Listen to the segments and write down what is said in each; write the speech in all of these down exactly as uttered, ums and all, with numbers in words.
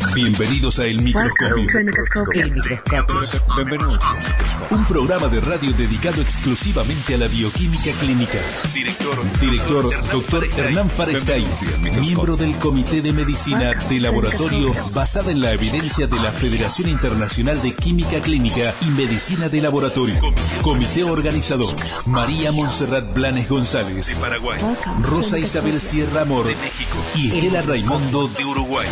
Bienvenidos a El Microscopio. El Microscopio. Bienvenidos. Un programa de radio dedicado exclusivamente a la bioquímica clínica. Director, Director doctor Hernán Farestay, miembro del Comité de Medicina de Laboratorio basada en la evidencia de la Federación Internacional de Química Clínica y Medicina de Laboratorio. Comité organizador: María Montserrat Blanes González, de Paraguay, Rosa Isabel Sierra Amor, de México, y Estela Raimundo, de Uruguay.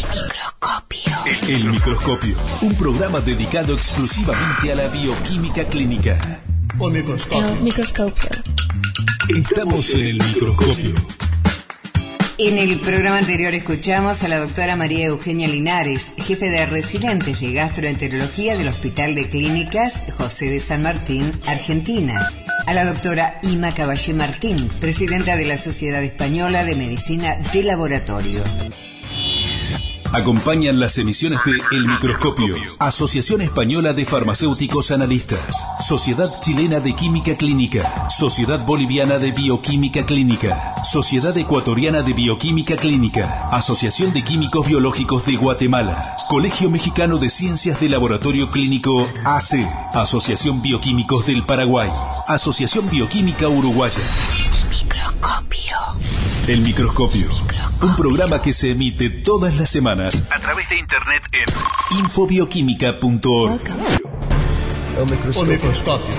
El Microscopio, un programa dedicado exclusivamente a la bioquímica clínica. El microscopio. El microscopio. Estamos en el microscopio. En el programa anterior escuchamos a la doctora María Eugenia Linares, jefe de residentes de gastroenterología del Hospital de Clínicas José de San Martín, Argentina. A la doctora Ima Caballé Martín, presidenta de la Sociedad Española de Medicina de Laboratorio. Acompañan las emisiones de El Microscopio, Asociación Española de Farmacéuticos Analistas, Sociedad Chilena de Química Clínica, Sociedad Boliviana de Bioquímica Clínica, Sociedad Ecuatoriana de Bioquímica Clínica, Asociación de Químicos Biológicos de Guatemala, Colegio Mexicano de Ciencias de Laboratorio Clínico A C, Asociación Bioquímicos del Paraguay, Asociación Bioquímica Uruguaya. El Microscopio. El Microscopio. Un programa que se emite todas las semanas a través de internet en infobioquímica punto org. El microscopio.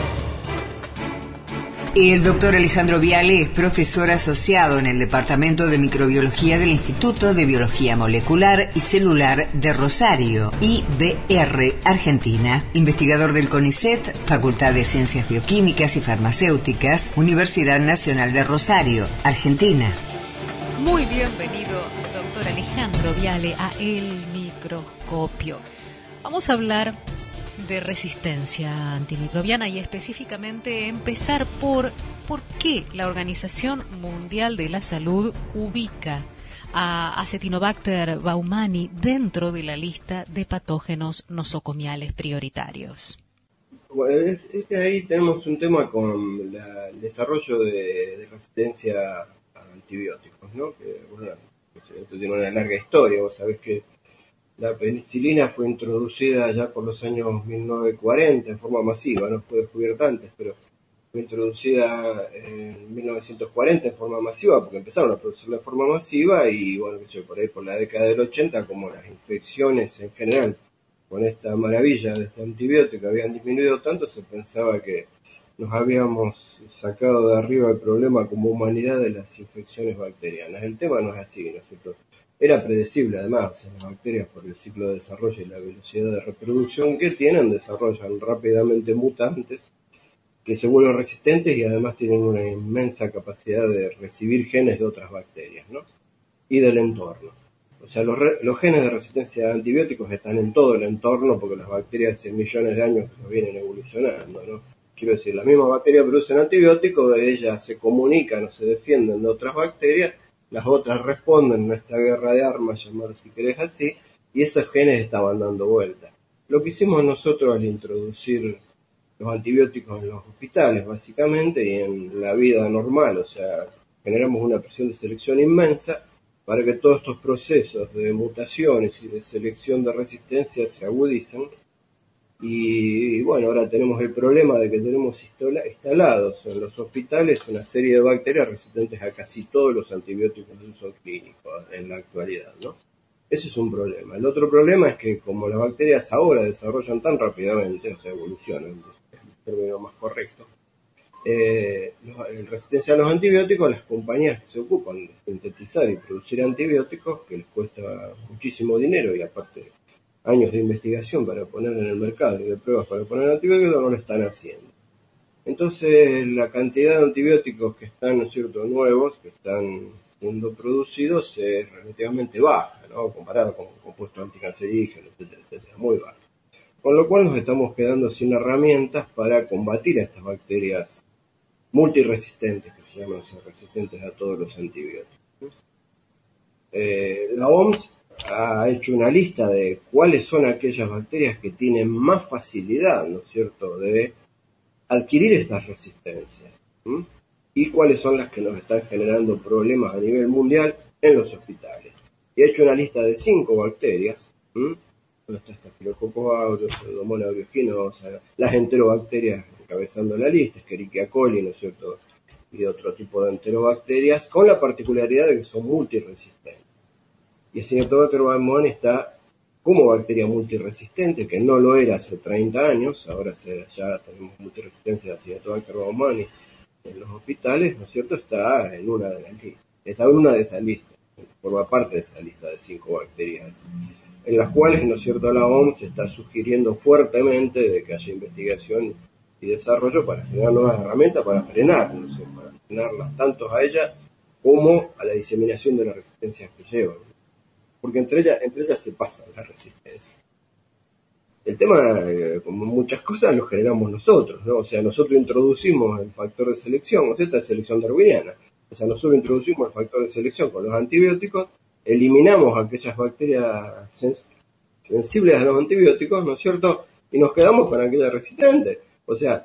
El doctor Alejandro Viale es profesor asociado en el Departamento de Microbiología del Instituto de Biología Molecular y Celular de Rosario, I B R, Argentina. Investigador del CONICET, Facultad de Ciencias Bioquímicas y Farmacéuticas, Universidad Nacional de Rosario, Argentina. Muy bienvenido, doctor Alejandro Viale, a El Microscopio. Vamos a hablar de resistencia antimicrobiana y específicamente empezar por por qué la Organización Mundial de la Salud ubica a Acinetobacter baumannii dentro de la lista de patógenos nosocomiales prioritarios. Bueno, es, es que ahí tenemos un tema con la, el desarrollo de, de resistencia antibióticos, ¿no? Que, bueno, esto tiene una larga historia. Vos sabés que la penicilina fue introducida ya por los años mil novecientos cuarenta en forma masiva, no fue descubierta antes, pero fue introducida en mil novecientos cuarenta en forma masiva, porque empezaron a producirla de forma masiva y, bueno, que sé, por ahí por la década del ochenta, como las infecciones en general con esta maravilla de este antibiótico habían disminuido tanto, se pensaba que nos habíamos sacado de arriba el problema como humanidad de las infecciones bacterianas. El tema no es así, ¿no es cierto? Era predecible, además, o sea, las bacterias, por el ciclo de desarrollo y la velocidad de reproducción que tienen, desarrollan rápidamente mutantes que se vuelven resistentes y además tienen una inmensa capacidad de recibir genes de otras bacterias, ¿no? Y del entorno. O sea, los, re, los genes de resistencia a antibióticos están en todo el entorno porque las bacterias hace millones de años que vienen evolucionando, ¿no? Quiero decir, las mismas bacterias producen antibióticos, de ellas se comunican o se defienden de otras bacterias, las otras responden a esta guerra de armas, llamarlo si querés así, y esos genes estaban dando vuelta. Lo que hicimos nosotros al introducir los antibióticos en los hospitales, básicamente, y en la vida normal, o sea, generamos una presión de selección inmensa para que todos estos procesos de mutaciones y de selección de resistencia se agudicen. Y bueno, ahora tenemos el problema de que tenemos instalados en los hospitales una serie de bacterias resistentes a casi todos los antibióticos de uso clínico en la actualidad, ¿no? Ese es un problema. El otro problema es que como las bacterias ahora desarrollan tan rápidamente, o sea, evolucionan, es el término más correcto, eh, en resistencia a los antibióticos, las compañías que se ocupan de sintetizar y producir antibióticos, que les cuesta muchísimo dinero y aparte años de investigación para poner en el mercado y de pruebas para poner antibióticos, no lo están haciendo. Entonces, la cantidad de antibióticos que están, ¿no es cierto?, nuevos, que están siendo producidos, es relativamente baja, ¿no?, comparado con compuestos anticancerígenos, etcétera, etcétera, muy baja. Con lo cual nos estamos quedando sin herramientas para combatir a estas bacterias multiresistentes, que se llaman, o sea, resistentes a todos los antibióticos. Eh, la O M S ha hecho una lista de cuáles son aquellas bacterias que tienen más facilidad, ¿no es cierto?, de adquirir estas resistencias, ¿sí?, y cuáles son las que nos están generando problemas a nivel mundial en los hospitales. Y ha hecho una lista de cinco bacterias ¿Mm? ¿Dónde está Staphylococcus aureus, Pseudomonas aeruginosa, las enterobacterias encabezando la lista, Escherichia coli, ¿no es cierto?, y otro tipo de enterobacterias, con la particularidad de que son multiresistentes. Y el Acinetobacter baumannii está como bacteria multiresistente, que no lo era hace treinta años, ahora se, ya tenemos multiresistencia de Acinetobacter baumannii en los hospitales, ¿no es cierto?, está en una de las listas, está en una de esas listas, forma parte de esa lista de cinco bacterias, en las cuales, ¿no es cierto?, la O M S está sugiriendo fuertemente de que haya investigación y desarrollo para generar nuevas herramientas para frenar, ¿no es cierto?, para frenarlas tanto a ellas como a la diseminación de las resistencias que llevan, porque entre ellas, entre ellas se pasa la resistencia. El tema, eh, como muchas cosas, lo generamos nosotros, ¿no? O sea, nosotros introducimos el factor de selección, o sea, esta es selección darwiniana. O sea, nosotros introducimos el factor de selección con los antibióticos, eliminamos aquellas bacterias sens- sensibles a los antibióticos, ¿no es cierto?, y nos quedamos con aquellas resistentes. O sea,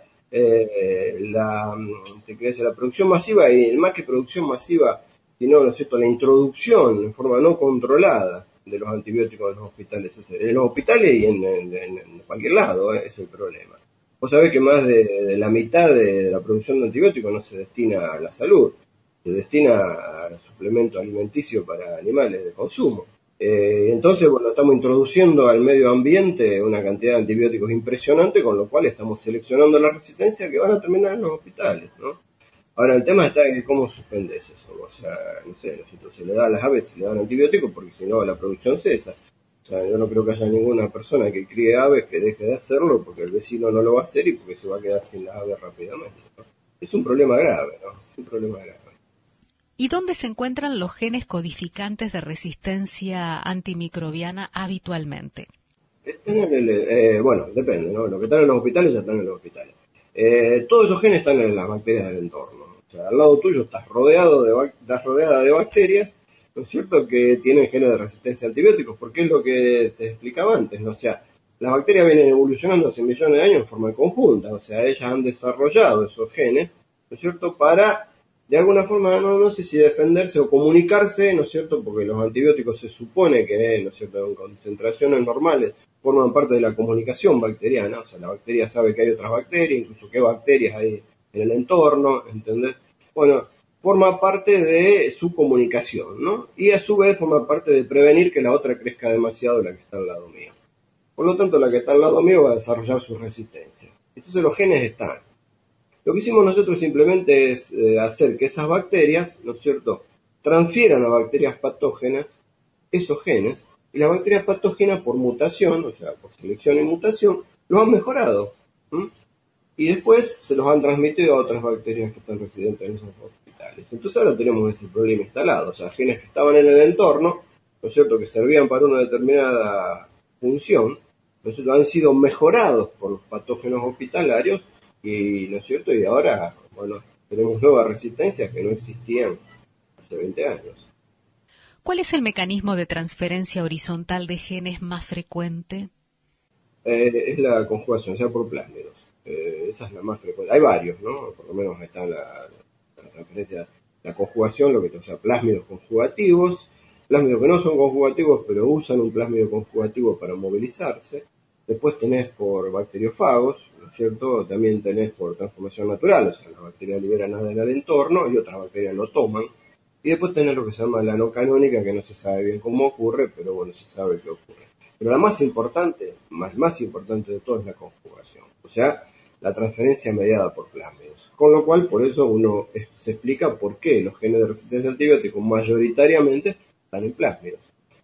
eh, la, te querés, la producción masiva, y más que producción masiva, sino, ¿no es cierto?, la introducción en forma no controlada de los antibióticos en los hospitales. En los hospitales y en, en, en cualquier lado, ¿eh? Es el problema. Vos sabés que más de, de la mitad de la producción de antibióticos no se destina a la salud, se destina a suplemento alimenticio para animales de consumo. Eh, entonces, bueno, estamos introduciendo al medio ambiente una cantidad de antibióticos impresionante, con lo cual estamos seleccionando la resistencia que van a terminar en los hospitales, ¿no? Ahora, el tema está en cómo suspendes eso. O sea, no sé, se le da a las aves, se le dan antibióticos, porque si no la producción cesa. O sea, yo no creo que haya ninguna persona que críe aves que deje de hacerlo porque el vecino no lo va a hacer y porque se va a quedar sin las aves rápidamente, ¿no? Es un problema grave, ¿no? Es un problema grave. ¿Y dónde se encuentran los genes codificantes de resistencia antimicrobiana habitualmente? Están en el, eh, bueno, depende, ¿no? Los que están en los hospitales ya están en los hospitales. Eh, todos esos genes están en las bacterias del entorno. O sea, al lado tuyo estás rodeado de estás rodeada de bacterias, ¿no es cierto?, que tienen genes de resistencia a antibióticos, porque es lo que te explicaba antes, ¿no? O sea, las bacterias vienen evolucionando hace millones de años en forma conjunta, o sea, ellas han desarrollado esos genes, ¿no es cierto?, para, de alguna forma, no, no sé si defenderse o comunicarse, ¿no es cierto?, porque los antibióticos se supone que, ¿no es cierto?, en concentraciones normales, forman parte de la comunicación bacteriana. O sea, la bacteria sabe que hay otras bacterias, incluso qué bacterias hay en el entorno, ¿entendés? Bueno, forma parte de su comunicación, ¿no? Y a su vez forma parte de prevenir que la otra crezca demasiado la que está al lado mío. Por lo tanto, la que está al lado mío va a desarrollar su resistencia. Entonces los genes están. Lo que hicimos nosotros simplemente es eh, hacer que esas bacterias, ¿no es cierto?, transfieran a bacterias patógenas esos genes, y las bacterias patógenas por mutación, o sea, por selección y mutación, los han mejorado. ¿Mm? Y después se los han transmitido a otras bacterias que están residentes en esos hospitales. Entonces ahora tenemos ese problema instalado. O sea, genes que estaban en el entorno, ¿no es cierto?, que servían para una determinada función, ¿no es cierto?, han sido mejorados por los patógenos hospitalarios, y, ¿no es cierto?, y ahora, bueno, tenemos nuevas resistencias que no existían hace veinte años. ¿Cuál es el mecanismo de transferencia horizontal de genes más frecuente? Eh, es la conjugación, o sea, por plásmidos. Eh, esa es la más frecuente. Hay varios, ¿no? Por lo menos está la, la transferencia, la conjugación, lo que o sea, plásmidos conjugativos, plásmidos que no son conjugativos, pero usan un plásmido conjugativo para movilizarse. Después tenés por bacteriófagos, ¿no es cierto? También tenés por transformación natural, o sea, las bacterias liberan A D N al entorno y otras bacterias lo toman. Y después tenés lo que se llama la no canónica, que no se sabe bien cómo ocurre, pero bueno, se sabe que ocurre. Pero la más importante, más, más importante de todo es la conjugación, o sea, la transferencia mediada por plásmidos. Con lo cual, por eso uno es, se explica por qué los genes de resistencia a antibióticos mayoritariamente están en plásmidos.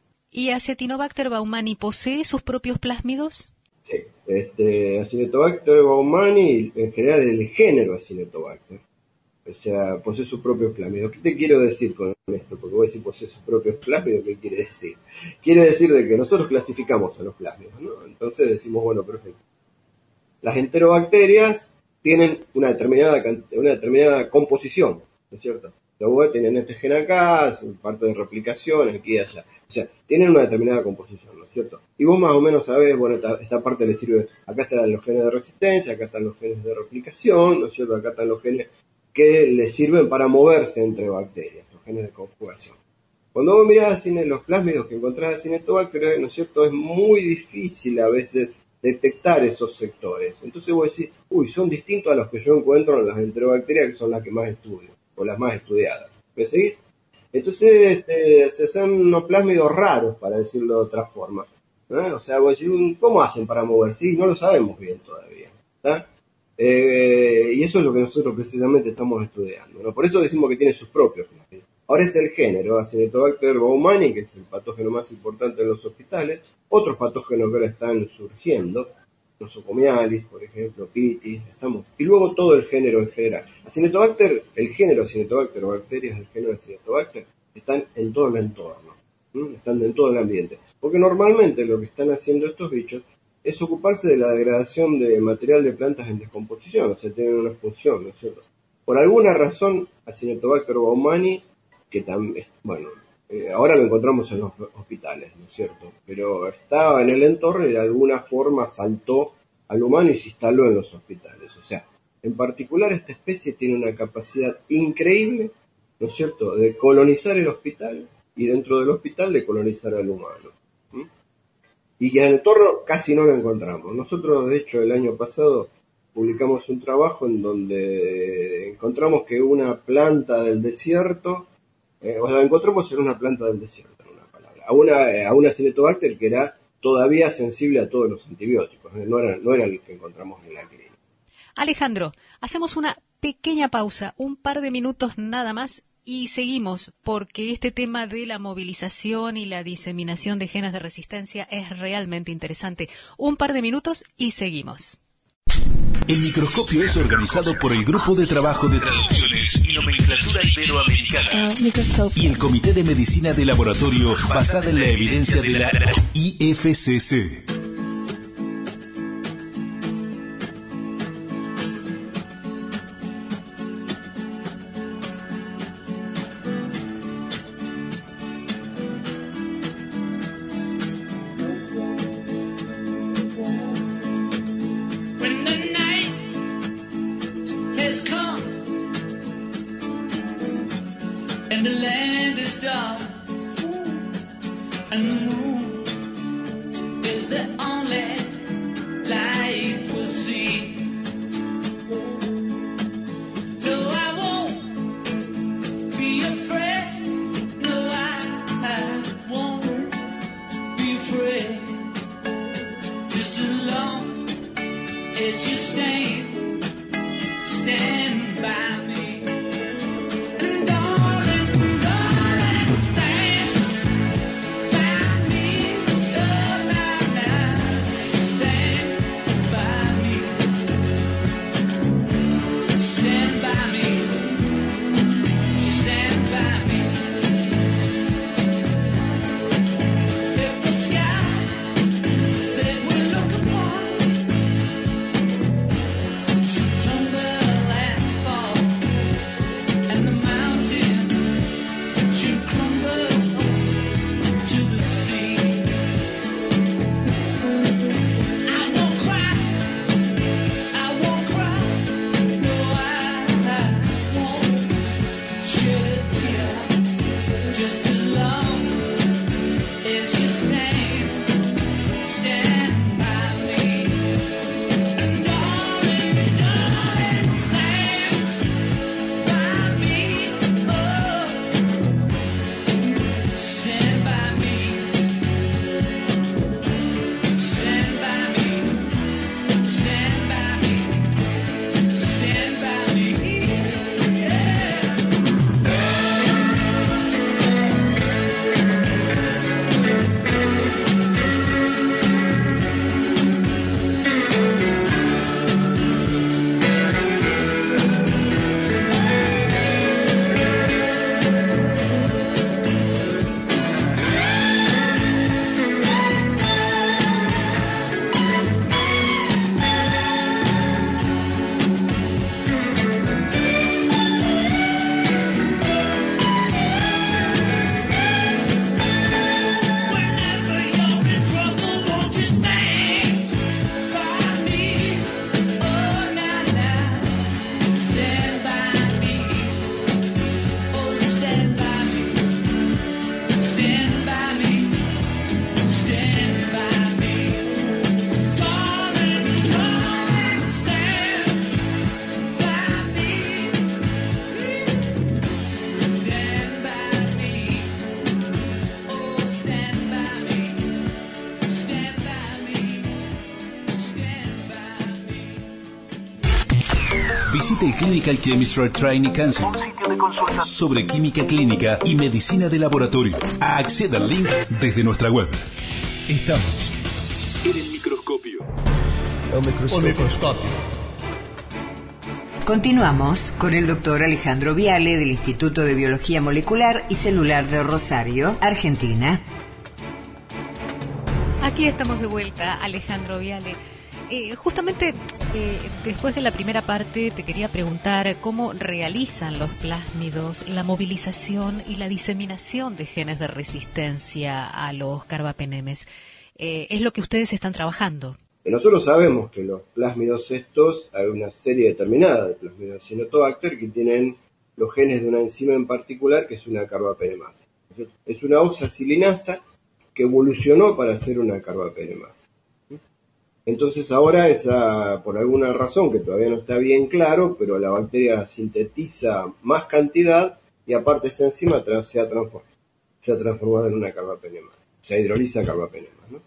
¿Y Acinetobacter baumannii posee sus propios plásmidos? Sí, este, Acinetobacter baumannii, en general el género Acinetobacter, o sea, posee sus propios plásmidos. ¿Qué te quiero decir con esto? Porque voy a decir posee sus propios plásmidos, ¿qué quiere decir? Quiere decir de que nosotros clasificamos a los plásmidos, ¿no? Entonces decimos, bueno, perfecto. Las enterobacterias tienen una determinada una determinada composición, ¿no es cierto? Luego tienen este gen acá, parte de replicación, aquí y allá. O sea, tienen una determinada composición, ¿no es cierto? Y vos más o menos sabés, bueno, esta, esta parte le sirve, acá están los genes de resistencia, acá están los genes de replicación, ¿no es cierto? Acá están los genes que le sirven para moverse entre bacterias, los genes de conjugación. Cuando vos mirás los plásmidos que encontrás en Acinetobacter, ¿no es cierto?, es muy difícil a veces detectar esos sectores. Entonces vos decís, uy, son distintos a los que yo encuentro en las enterobacterias, que son las que más estudio, o las más estudiadas. ¿Me seguís? Entonces este, son unos plásmidos raros, para decirlo de otra forma. ¿Eh? O sea, vos decís, ¿cómo hacen para moverse? Sí, no lo sabemos bien todavía. ¿Está? Eh, y eso es lo que nosotros precisamente estamos estudiando, ¿no? Por eso decimos que tiene sus propios plásmidos. Ahora es el género, Acinetobacter baumannii, que es el patógeno más importante en los hospitales. Otros patógenos que ahora están surgiendo, nosocomialis, por ejemplo, pitis, estamos, y luego todo el género en general. Acinetobacter, el género Acinetobacter, bacterias del género Acinetobacter, están en todo el entorno, ¿sí? Están en todo el ambiente. Porque normalmente lo que están haciendo estos bichos es ocuparse de la degradación de material de plantas en descomposición, o sea, tienen una función, ¿no es cierto? Por alguna razón, Acinetobacter baumannii, que también, bueno, eh, ahora lo encontramos en los hospitales, ¿no es cierto? Pero estaba en el entorno y de alguna forma saltó al humano y se instaló en los hospitales. O sea, en particular esta especie tiene una capacidad increíble, ¿no es cierto?, de colonizar el hospital y dentro del hospital de colonizar al humano. ¿Mm? Y en el entorno casi no lo encontramos. Nosotros, de hecho, el año pasado publicamos un trabajo en donde encontramos que una planta del desierto, eh, o sea, encontramos en una planta del desierto, en una palabra, a una, a una Acinetobacter que era todavía sensible a todos los antibióticos, no era, no era el que encontramos en la clínica. Alejandro, hacemos una pequeña pausa, un par de minutos nada más, y seguimos, porque este tema de la movilización y la diseminación de genes de resistencia es realmente interesante. Un par de minutos y seguimos. El microscopio es organizado por el Grupo de Trabajo de Traducciones y Nomenclatura Iberoamericana y el Comité de Medicina de Laboratorio basada en la evidencia de la I F C C. Visite el Clinical Chemistry Training Council, un sitio de consulta sobre química clínica y medicina de laboratorio. Acceda al link desde nuestra web. Estamos en el microscopio. El microscopio. El microscopio. Continuamos con el doctor Alejandro Viale del Instituto de Biología Molecular y Celular de Rosario, Argentina. Aquí estamos de vuelta, Alejandro Viale. Eh, justamente eh, después de la primera parte te quería preguntar cómo realizan los plásmidos la movilización y la diseminación de genes de resistencia a los carbapenemes. Eh, ¿Es lo que ustedes están trabajando? Nosotros sabemos que los plásmidos estos, hay una serie determinada de plásmidos Cyanobacter que tienen los genes de una enzima en particular que es una carbapenemasa. Es una oxacilinasa que evolucionó para ser una carbapenemasa. Entonces ahora, esa, por alguna razón que todavía no está bien claro, pero la bacteria sintetiza más cantidad y aparte esa enzima tra- se, ha transformado, se ha transformado en una carbapenemasa. Se hidroliza carbapenemasa, ¿no?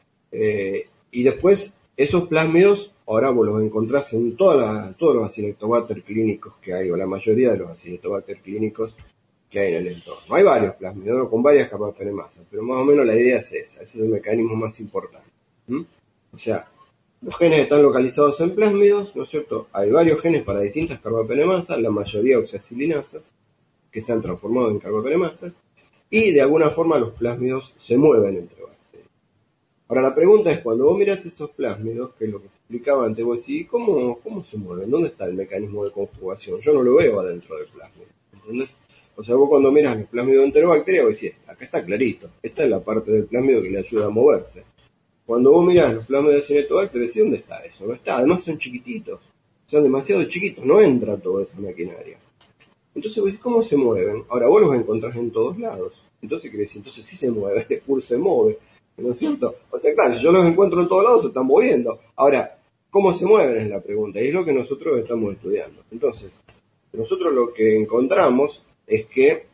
Eh, y después, esos plásmidos, ahora vos los encontrás en toda la, todos los Acinetobacter clínicos que hay, o la mayoría de los Acinetobacter clínicos que hay en el entorno. Hay varios plásmidos, ¿no? Con varias carbapenemasas, pero más o menos la idea es esa, ese es el mecanismo más importante. ¿Mm? O sea, los genes están localizados en plásmidos, ¿no es cierto? Hay varios genes para distintas carbapenemasas, la mayoría oxacilinasas, que se han transformado en carbapenemasas, y de alguna forma los plásmidos se mueven entre bacterias. Ahora la pregunta es, cuando vos mirás esos plásmidos, que es lo que explicaba antes, vos decís, ¿cómo, cómo se mueven? ¿Dónde está el mecanismo de conjugación? Yo no lo veo adentro del plásmido, ¿entendés? O sea, vos cuando miras el plásmido de enterobacteria, vos decís, acá está clarito, esta es la parte del plásmido que le ayuda a moverse. Cuando vos mirás los plásmidos de Cyanobacter, decís, ¿dónde está eso? No está, además son chiquititos, son demasiado chiquitos, no entra toda esa maquinaria. Entonces vos decís, ¿cómo se mueven? Ahora vos los encontrás en todos lados. Entonces, ¿qué decís? Entonces sí se mueve, el P U R se mueve, ¿no es cierto? O sea, claro, si yo los encuentro en todos lados, se están moviendo. Ahora, ¿cómo se mueven? Es la pregunta, y es lo que nosotros estamos estudiando. Entonces, nosotros lo que encontramos es que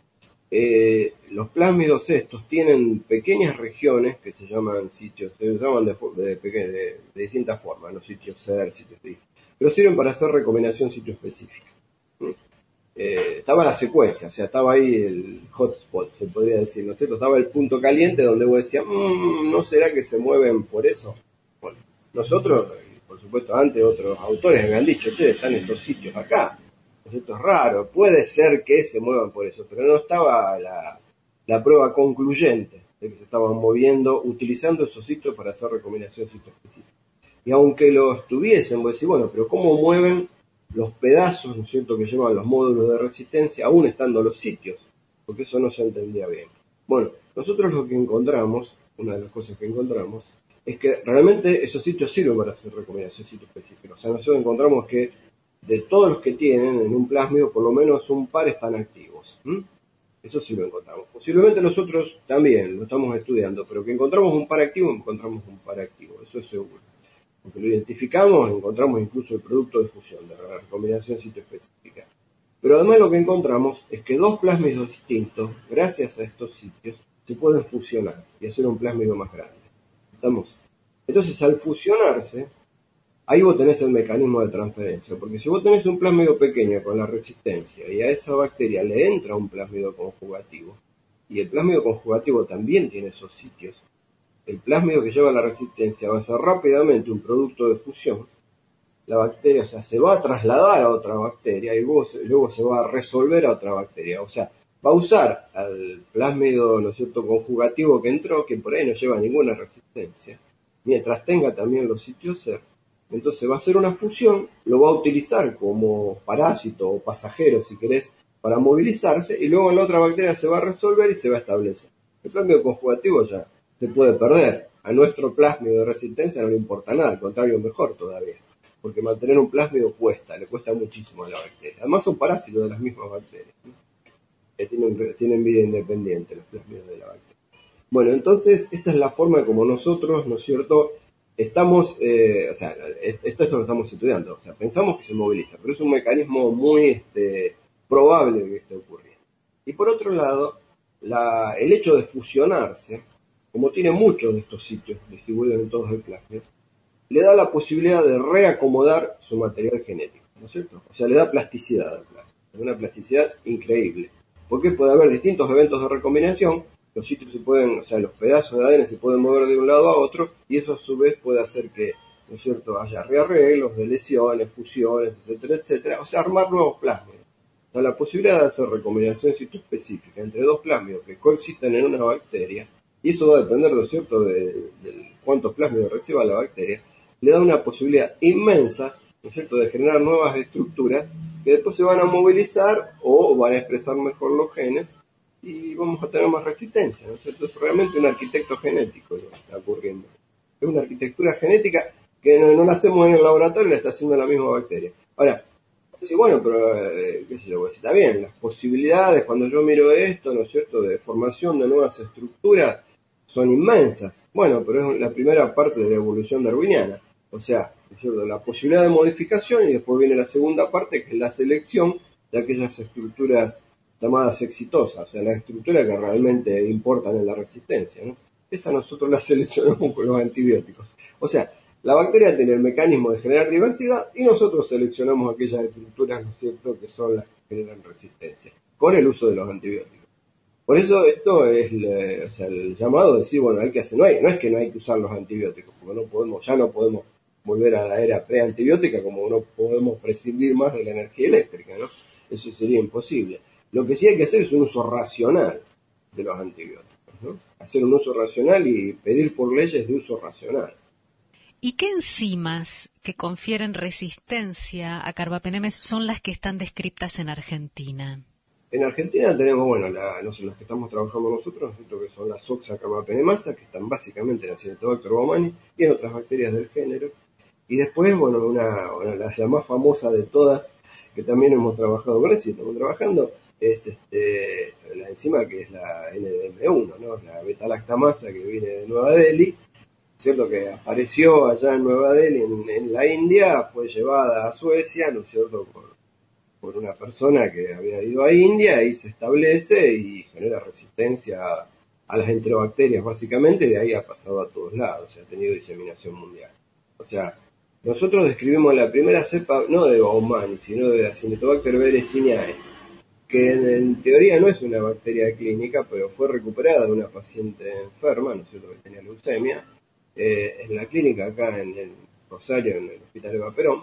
eh, los plásmidos estos tienen pequeñas regiones que se llaman sitios, se llaman de, de, de, de, de distintas formas, los sitios C E R, sitios D I, pero sirven para hacer recombinación sitio-específica. ¿Mm? Eh, estaba la secuencia, o sea, estaba ahí el hotspot, se podría decir, ¿no es cierto? Estaba el punto caliente donde vos decías, mmm, ¿no será que se mueven por eso? Bueno, nosotros, por supuesto, antes otros autores habían dicho, ustedes están estos sitios acá. Esto es raro, puede ser que se muevan por eso, pero no estaba la, la prueba concluyente de que se estaban moviendo utilizando esos sitios para hacer recombinación sitio-específica. Y aunque los tuviesen, vos decís, bueno, pero ¿cómo mueven los pedazos, ¿no es cierto?, que llevan los módulos de resistencia, aún estando los sitios? Porque eso no se entendía bien. Bueno, nosotros lo que encontramos, una de las cosas que encontramos, es que realmente esos sitios sirven para hacer recombinación sitio-específica. O sea, nosotros encontramos que de todos los que tienen en un plásmido, por lo menos un par están activos. ¿Mm? Eso sí lo encontramos. Posiblemente nosotros también lo estamos estudiando, pero que encontramos un par activo, encontramos un par activo, eso es seguro. Porque lo identificamos, encontramos incluso el producto de fusión, de la recombinación sitio-específica. Pero además lo que encontramos es que dos plásmidos distintos, gracias a estos sitios, se pueden fusionar y hacer un plásmido más grande. ¿Estamos? Entonces, al fusionarse, ahí vos tenés el mecanismo de transferencia, porque si vos tenés un plásmido pequeño con la resistencia y a esa bacteria le entra un plásmido conjugativo, y el plásmido conjugativo también tiene esos sitios, el plásmido que lleva la resistencia va a ser rápidamente un producto de fusión, la bacteria, o sea, se va a trasladar a otra bacteria y luego se, luego se va a resolver a otra bacteria, o sea, va a usar al plásmido, ¿no es cierto?, conjugativo que entró, que por ahí no lleva ninguna resistencia, mientras tenga también los sitios C E R. Entonces va a hacer una fusión, lo va a utilizar como parásito o pasajero, si querés, para movilizarse, y luego en la otra bacteria se va a resolver y se va a establecer. El plásmido conjugativo ya se puede perder. A nuestro plásmido de resistencia no le importa nada, al contrario, mejor todavía. Porque mantener un plásmido cuesta, le cuesta muchísimo a la bacteria. Además son parásitos de las mismas bacterias, ¿no? Que tienen, tienen vida independiente los plásmidos de la bacteria. Bueno, entonces esta es la forma como nosotros, ¿no es cierto?, estamos, eh, o sea, esto, esto lo estamos estudiando, o sea, pensamos que se moviliza, pero es un mecanismo muy este, probable que esté ocurriendo. Y por otro lado, la, el hecho de fusionarse, como tiene muchos de estos sitios distribuidos en todos el plasma, le da la posibilidad de reacomodar su material genético. ¿no es cierto? O sea, le da plasticidad al plasma, una plasticidad increíble. Porque puede haber distintos eventos de recombinación, los sitios se pueden, o sea, los pedazos de A D N se pueden mover de un lado a otro, y eso a su vez puede hacer que, ¿no es cierto?, haya rearreglos, deleciones, fusiones, etcétera, etcétera, o sea, armar nuevos plásmidos. O sea, la posibilidad de hacer recombinación sitoespecífica entre dos plásmidos que coexisten en una bacteria, y eso va a depender, ¿no es cierto?, de, de cuántos plásmidos reciba la bacteria, le da una posibilidad inmensa, ¿no es cierto?, de generar nuevas estructuras que después se van a movilizar o van a expresar mejor los genes y vamos a tener más resistencia, ¿no es cierto? Es realmente un arquitecto genético lo que está ocurriendo. Es una arquitectura genética que no, no la hacemos en el laboratorio, la está haciendo la misma bacteria. Ahora, sí, bueno, pero, eh, qué sé yo, pues, está bien, las posibilidades, cuando yo miro esto, ¿no es cierto?, de formación de nuevas estructuras, son inmensas. Bueno, pero es la primera parte de la evolución darwiniana. O sea, ¿no es cierto?, la posibilidad de modificación, y después viene la segunda parte, que es la selección de aquellas estructuras llamadas exitosas, o sea, las estructuras que realmente importan en la resistencia, ¿no? Esa nosotros la seleccionamos con los antibióticos. O sea, la bacteria tiene el mecanismo de generar diversidad y nosotros seleccionamos aquellas estructuras, ¿no es cierto?, que son las que generan resistencia, con el uso de los antibióticos. Por eso esto es, le, o sea, el llamado de decir, bueno, hay que hacer, no, hay, no es que no hay que usar los antibióticos, porque no podemos, ya no podemos volver a la era preantibiótica, como no podemos prescindir más de la energía eléctrica, ¿no? Eso sería imposible. Lo que sí hay que hacer es un uso racional de los antibióticos, ¿no? Hacer un uso racional y pedir por leyes de uso racional. ¿Y qué enzimas que confieren resistencia a carbapenemes son las que están descritas en Argentina? En Argentina tenemos, bueno, la, no sé, las que estamos trabajando nosotros, nosotros que son las oxacarbapenemasa, que están básicamente en Acinetobacter baumannii y en otras bacterias del género. Y después, bueno, una, una la, la más famosa de todas, que también hemos trabajado con eso y estamos trabajando, es este, la enzima que es la N D M uno, ¿no? La beta-lactamasa que viene de Nueva Delhi, ¿cierto?, que apareció allá en Nueva Delhi, en, en la India, fue llevada a Suecia, ¿no es cierto?, por, por una persona que había ido a India, y se establece y genera resistencia a, a las enterobacterias, básicamente, de ahí ha pasado a todos lados, ha tenido diseminación mundial. O sea, nosotros describimos la primera cepa, no de Baumannii, sino de Acinetobacter bereciniae, que en, en teoría no es una bacteria clínica, pero fue recuperada de una paciente enferma, ¿no es cierto?, que tenía leucemia, eh, en la clínica acá en, en Rosario, en el Hospital Eva Perón,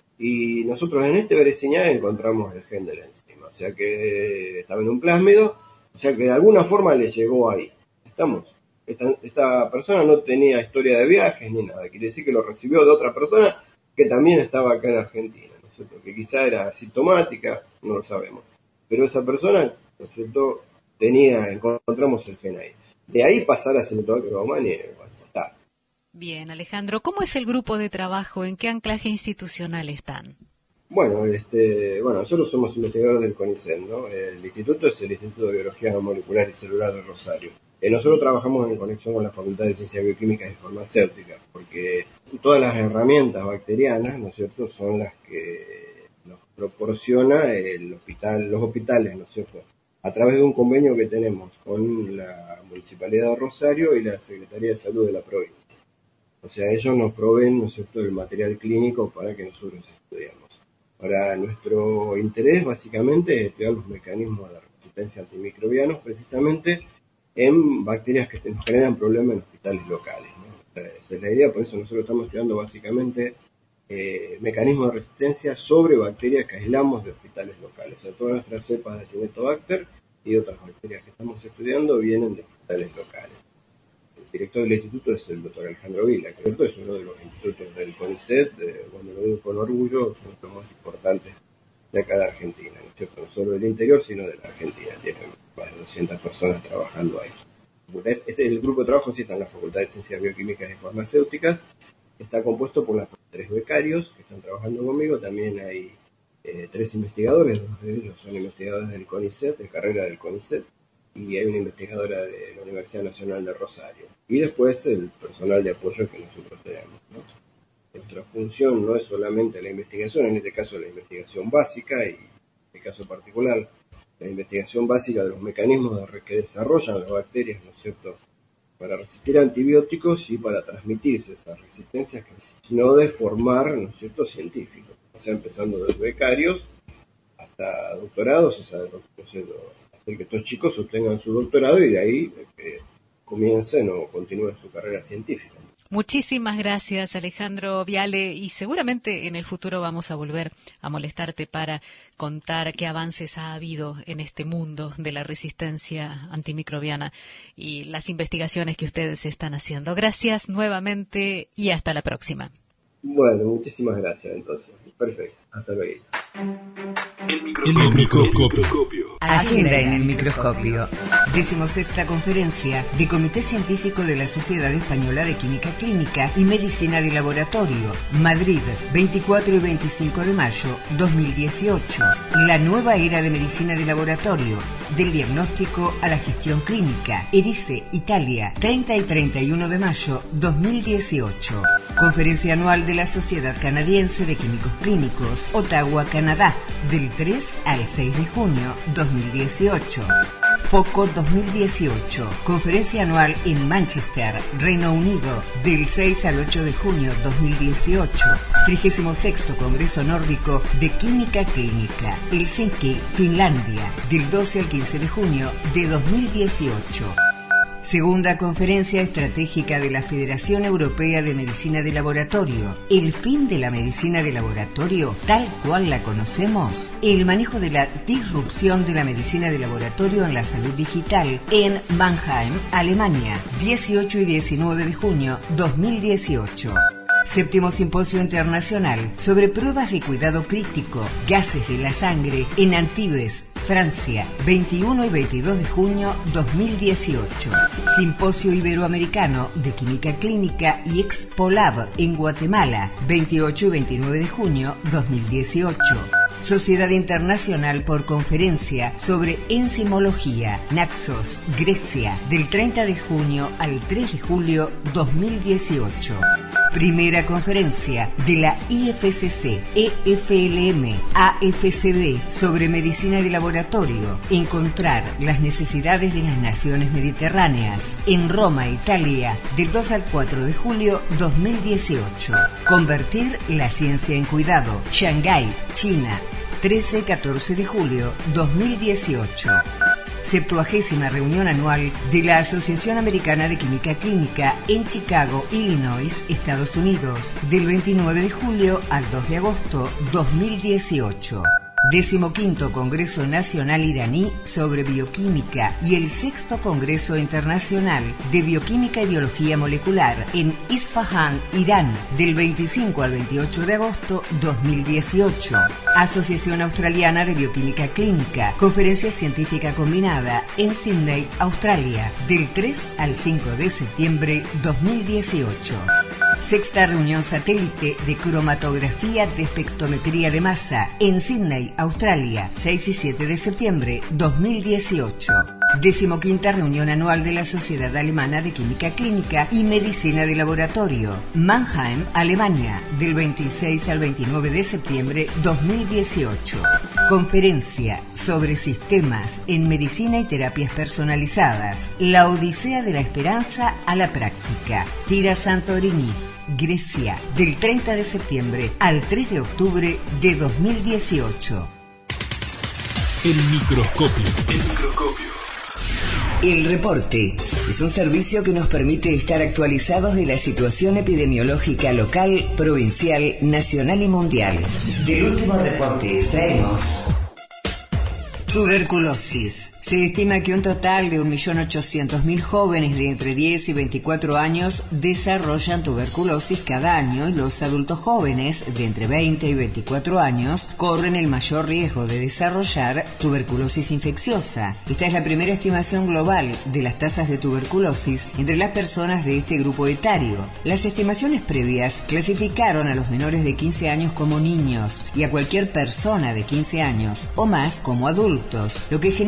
y nosotros en este bereciniae encontramos el gen de la enzima, o sea que estaba en un plásmido, o sea que de alguna forma le llegó ahí. Estamos. Esta, esta persona no tenía historia de viajes ni nada, quiere decir que lo recibió de otra persona que también estaba acá en Argentina, ¿no es cierto?, que quizá era asintomática, no lo sabemos, pero esa persona, ¿no es cierto?, tenía, encontramos el gen ahí. De ahí pasar a Acinetobacter baumannii, bueno, está. Bien, Alejandro, ¿cómo es el grupo de trabajo? ¿En qué anclaje institucional están? Bueno, este, bueno, nosotros somos investigadores del CONICET, ¿no? El instituto es el Instituto de Biología Molecular y Celular de Rosario. Eh, nosotros trabajamos en conexión con la Facultad de Ciencias Bioquímicas y Farmacéuticas, porque todas las herramientas bacterianas, ¿no es cierto?, son las que nos proporciona el hospital, los hospitales, ¿no es cierto?, a través de un convenio que tenemos con la Municipalidad de Rosario y la Secretaría de Salud de la provincia. O sea, ellos nos proveen, ¿no es cierto?, el material clínico para que nosotros estudiamos. Ahora, nuestro interés básicamente es estudiar los mecanismos de resistencia a antimicrobianos, precisamente en bacterias que nos generan problemas en hospitales locales, ¿no? Esa es la idea, por eso nosotros estamos estudiando básicamente eh, mecanismos de resistencia sobre bacterias que aislamos de hospitales locales. O sea, todas nuestras cepas de Acinetobacter y otras bacterias que estamos estudiando vienen de hospitales locales. El director del instituto es el doctor Alejandro Vila, que es uno de los institutos del CONICET, de, cuando lo digo con orgullo, son los más importantes de acá de Argentina, ¿no es cierto?, no solo del interior, sino de la Argentina. Tienen más de doscientas personas trabajando ahí. Este es el grupo de trabajo, sí, está en la Facultad de Ciencias Bioquímicas y Farmacéuticas, está compuesto por las tres becarios que están trabajando conmigo, también hay eh, tres investigadores, dos de ellos son investigadores del CONICET, de carrera del CONICET, y hay una investigadora de la Universidad Nacional de Rosario. Y después el personal de apoyo que nosotros tenemos, ¿no? Nuestra función no es solamente la investigación, en este caso la investigación básica, y en este caso particular, la investigación básica de los mecanismos de que desarrollan las bacterias, ¿no es cierto?, para resistir antibióticos y para transmitirse esas resistencias, sino de formar, ¿no es cierto?, científicos, o sea, empezando desde becarios hasta doctorados, o sea, hacer que estos chicos obtengan su doctorado y de ahí eh, comiencen o continúen su carrera científica. Muchísimas gracias, Alejandro Viale, y seguramente en el futuro vamos a volver a molestarte para contar qué avances ha habido en este mundo de la resistencia antimicrobiana y las investigaciones que ustedes están haciendo. Gracias nuevamente y hasta la próxima. Bueno, muchísimas gracias entonces. Perfecto, hasta luego. El microscopio. Agenda en el microscopio. Decimosexta conferencia de Comité Científico de la Sociedad Española de Química Clínica y Medicina de Laboratorio. Madrid, veinticuatro y veinticinco de mayo dos mil dieciocho. La nueva era de medicina de laboratorio. Del diagnóstico a la gestión clínica. Erice, Italia, treinta y treinta y uno de mayo dos mil dieciocho. Conferencia anual de la Sociedad Canadiense de Químicos Clínicos, Ottawa, Canadá, del tres al seis de junio dos mil dieciocho. Foco dos mil dieciocho, conferencia anual en Manchester, Reino Unido, del seis al ocho de junio dos mil dieciocho. trigésimo sexto Congreso Nórdico de Química Clínica, Helsinki, Finlandia, del doce al quince de junio de dos mil dieciocho. Segunda Conferencia Estratégica de la Federación Europea de Medicina de Laboratorio. El fin de la medicina de laboratorio, tal cual la conocemos. El manejo de la disrupción de la medicina de laboratorio en la salud digital en Mannheim, Alemania, dieciocho y diecinueve de junio dos mil dieciocho. Séptimo Simposio Internacional sobre Pruebas de Cuidado Crítico, Gases de la Sangre en Antibes, Francia, veintiuno y veintidós de junio dos mil dieciocho. Simposio Iberoamericano de Química Clínica y ExpoLab en Guatemala, veintiocho y veintinueve de junio dos mil dieciocho. Sociedad Internacional por Conferencia sobre Enzimología, Naxos, Grecia, del treinta de junio al tres de julio dos mil dieciocho. Primera conferencia de la I F C C, E F L M, A F C D sobre medicina de laboratorio. Encontrar las necesidades de las naciones mediterráneas. En Roma, Italia, del dos al cuatro de julio dos mil dieciocho. Convertir la ciencia en cuidado. Shanghái, China, trece y catorce de julio dos mil dieciocho. Septuagésima reunión anual de la Asociación Americana de Química Clínica en Chicago, Illinois, Estados Unidos, del veintinueve de julio al dos de agosto dos mil dieciocho. Decimoquinto Congreso Nacional Iraní sobre Bioquímica y el Sexto Congreso Internacional de Bioquímica y Biología Molecular en Isfahan, Irán, del veinticinco al veintiocho de agosto dos mil dieciocho. Asociación Australiana de Bioquímica Clínica, Conferencia Científica Combinada en Sydney, Australia, del tres al cinco de septiembre dos mil dieciocho. Sexta reunión satélite de cromatografía de espectrometría de masa en Sydney, Australia, seis y siete de septiembre dos mil dieciocho. Decimoquinta reunión anual de la Sociedad Alemana de Química Clínica y Medicina de Laboratorio, Mannheim, Alemania, del veintiséis al veintinueve de septiembre dos mil dieciocho. Conferencia sobre sistemas en medicina y terapias personalizadas. La Odisea de la Esperanza a la práctica. Tira Santorini, Grecia, del treinta de septiembre al tres de octubre de dos mil dieciocho. El microscopio. El microscopio. El reporte es un servicio que nos permite estar actualizados de la situación epidemiológica local, provincial, nacional y mundial. Del último reporte extraemos: tuberculosis. Se estima que un total de un millón ochocientos mil jóvenes de entre diez y veinticuatro años desarrollan tuberculosis cada año y los adultos jóvenes de entre veinte y veinticuatro años corren el mayor riesgo de desarrollar tuberculosis infecciosa. Esta es la primera estimación global de las tasas de tuberculosis entre las personas de este grupo etario. Las estimaciones previas clasificaron a los menores de quince años como niños y a cualquier persona de quince años o más como adultos, lo que genera una brecha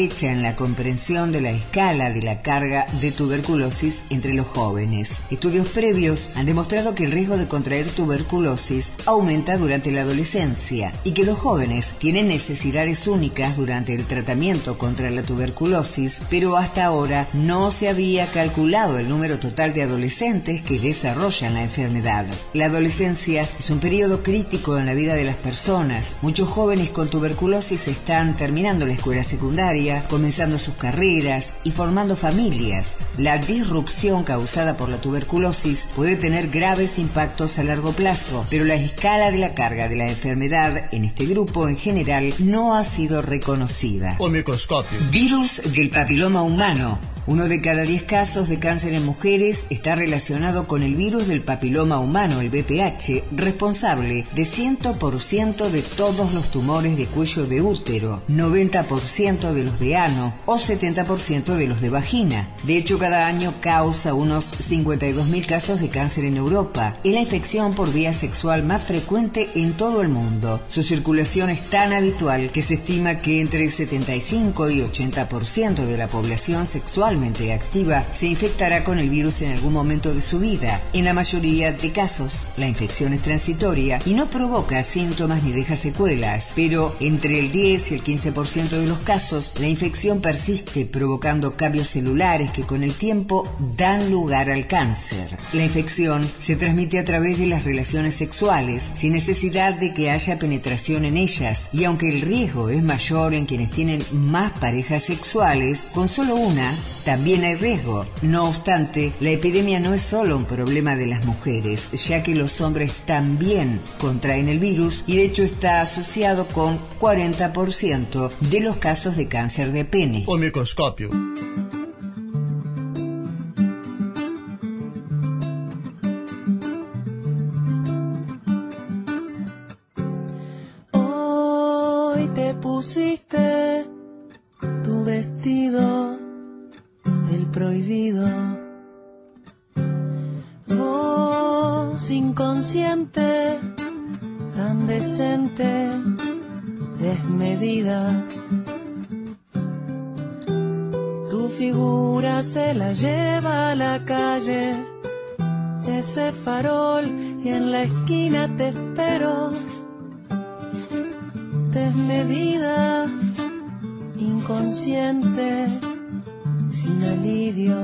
brecha en la comprensión de la escala de la carga de tuberculosis entre los jóvenes. Estudios previos han demostrado que el riesgo de contraer tuberculosis aumenta durante la adolescencia y que los jóvenes tienen necesidades únicas durante el tratamiento contra la tuberculosis, pero hasta ahora no se había calculado el número total de adolescentes que desarrollan la enfermedad. La adolescencia es un periodo crítico en la vida de las personas. Muchos jóvenes con tuberculosis están terminando la escuela secundaria, comenzando sus carreras y formando familias. La disrupción causada por la tuberculosis puede tener graves impactos a largo plazo, pero la escala de la carga de la enfermedad en este grupo en general no ha sido reconocida. O microscopio. Virus del papiloma humano. Uno de cada diez casos de cáncer en mujeres está relacionado con el virus del papiloma humano, el V P H, responsable de cien por ciento de todos los tumores de cuello de útero, noventa por ciento de los de ano o setenta por ciento de los de vagina. De hecho, cada año causa unos cincuenta y dos mil casos de cáncer en Europa. Es la infección por vía sexual más frecuente en todo el mundo. Su circulación es tan habitual que se estima que entre el setenta y cinco y ochenta por ciento de la población sexual activa se infectará con el virus en algún momento de su vida. En la mayoría de casos, la infección es transitoria y no provoca síntomas ni deja secuelas, pero entre el diez y el quince por ciento de los casos, la infección persiste provocando cambios celulares que con el tiempo dan lugar al cáncer. La infección se transmite a través de las relaciones sexuales, sin necesidad de que haya penetración en ellas, y aunque el riesgo es mayor en quienes tienen más parejas sexuales, con solo una, también hay riesgo. No obstante, la epidemia no es solo un problema de las mujeres, ya que los hombres también contraen el virus y de hecho está asociado con cuarenta por ciento de los casos de cáncer de pene. O microscopio. Hoy te pusiste tu vestido, el prohibido. Vos inconsciente, tan decente, desmedida. Tu figura se la lleva a la calle, ese farol, y en la esquina te espero. Desmedida, inconsciente, sin alivio.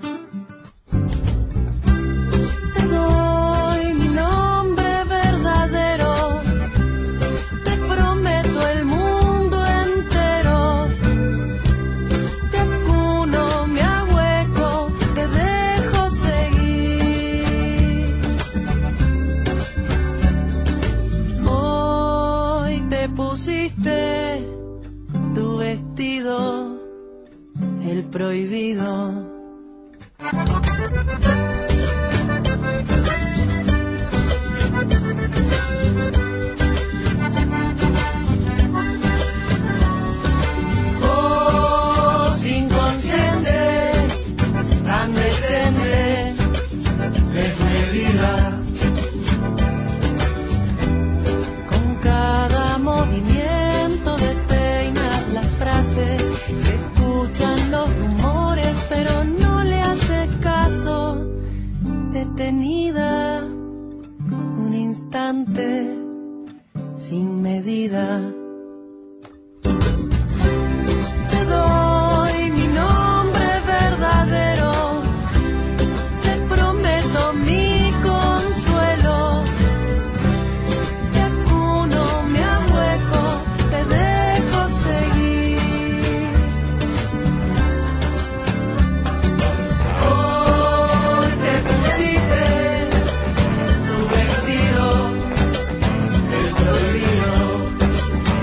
Te doy mi nombre verdadero, te prometo el mundo entero. Te acuno, me ahueco, te dejo seguir. Hoy te pusiste tu vestido, el prohibido. Vos inconsciente, tan decente, desmedida. Con cada movimiento despeinas las frases, se escuchan los rumores, pero no le haces caso. Detenida, un instante, sin medida. Te doy mi nombre verdadero, te prometo mi consuelo. Te acuno, me ahueco, te dejo seguir. Hoy te pusiste tu vestido, el prohibido.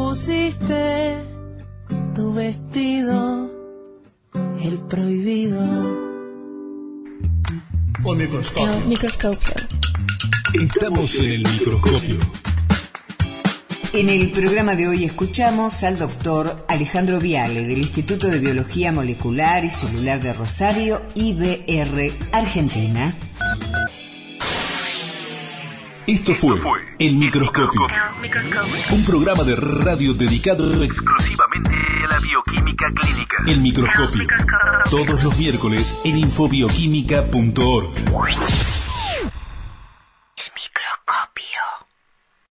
pusiste tu vestido, el prohibido. O microscopio. El microscopio. Estamos en el microscopio. En el programa de hoy escuchamos al doctor Alejandro Viale del Instituto de Biología Molecular y Celular de Rosario, I B R, Argentina. Esto fue El Microscopio, un programa de radio dedicado exclusivamente a la bioquímica clínica. El Microscopio, todos los miércoles en infobioquímica punto org.